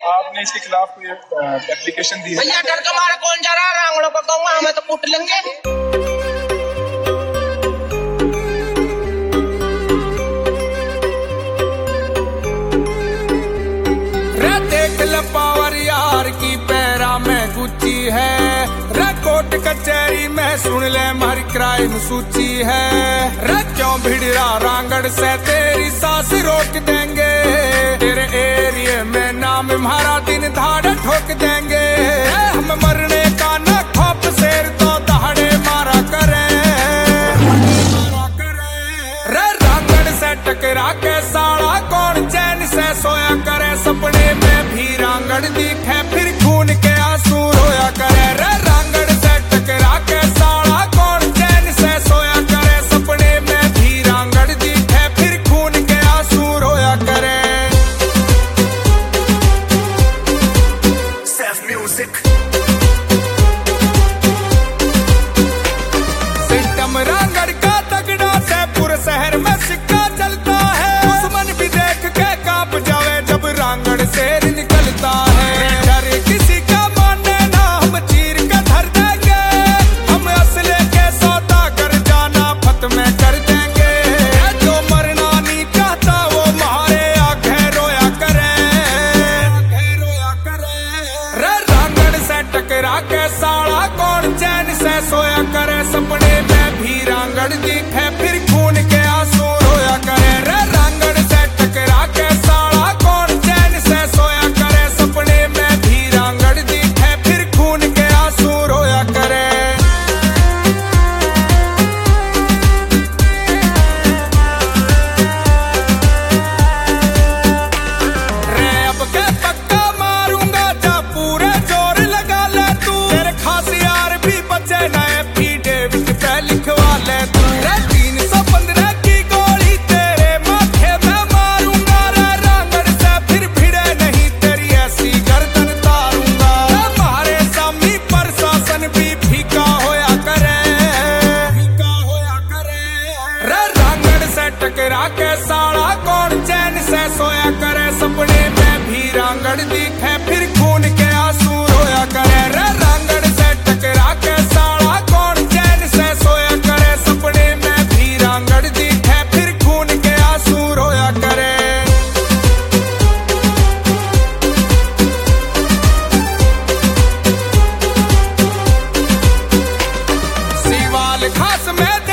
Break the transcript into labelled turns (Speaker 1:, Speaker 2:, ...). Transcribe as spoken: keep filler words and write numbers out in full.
Speaker 1: आपने इसके खिलाफ कोई एप्लीकेशन दी है?
Speaker 2: भैया डर के मारे कौन जा रहा है? रांगड़ों को कहूंगा हमें तो कूट लेंगे।
Speaker 3: रे देख ल पावर यार की पैरा में गुच्ची है, रे कोर्ट कचहरी में सुन ले मारी क्राइम सूची है। रे क्यों भिड़रा रांगड़ से तेरी सांस रोक देंगे, तेरे एरिया में नाम हमारा दिन धाड़ ठोक देंगे। हम मरने का न खौफ शेर तो दहाड़े मारा करे, रे रांगड़ से टकरा के साला कौन चैन से सोया करे। सपने में भी रांगड़ दिखे फिर खून के आंसू रोया करे। रे रांगड़ से टकरा के साला कौन चैन से सोया करे। सपने में भी रांगड़ दिखे फिर खून के आंसू रोया करे। सिस्टम रांगड़ का तगड़ा से पूरे शहर में सिक्का चलता है। दुश्मन भी देख के कांप जावे जब रांगड़ शेर निकलता है। डर किसी का माने ना हम चीर के धर देंगे, हम असले के सौदा कर जाना फत में कर देंगे। जो मरना नहीं चाहता वो मारे आगे रोया करे, रोया करे। रे रांगड़ से टकरा के साला कौन चैन से सोया करे। सपने में भी रांगड़ दिखे फिर खून के आंसू रोया करे। रे रांगड़ से टकरा के साला कौन चैन से सोया करे। सपने में भी रांगड़ दिखे फिर खून के आंसू रोया करे। रे अब के पक्का मारूंगा जा पूरे जोर लगा ले तू, तेरे खास यार भी बचे नए फीडे विच पे लिखवा ले तू। रे तीन सौ पंद्रह की गोली तेरे माथे में मारूंगा। रे रांगड़ से फिर भिड़े नहीं तेरी ऐसी गर्दन तारूंगा। हमारे सामने प्रशासन भी फीका होया करे, फीका होया करे। रे रांगड़ से टकरा के साला कौन चैन से सोया करे। सपने में भी रांगड़ दिखे फिर खून के आंसू रोया करे। रे रांगड़ से टकरा के साला कौन चैन से सोया करे। सपने में भी रांगड़ दिखे फिर खून के आंसू रोया करे। सीवाल खास में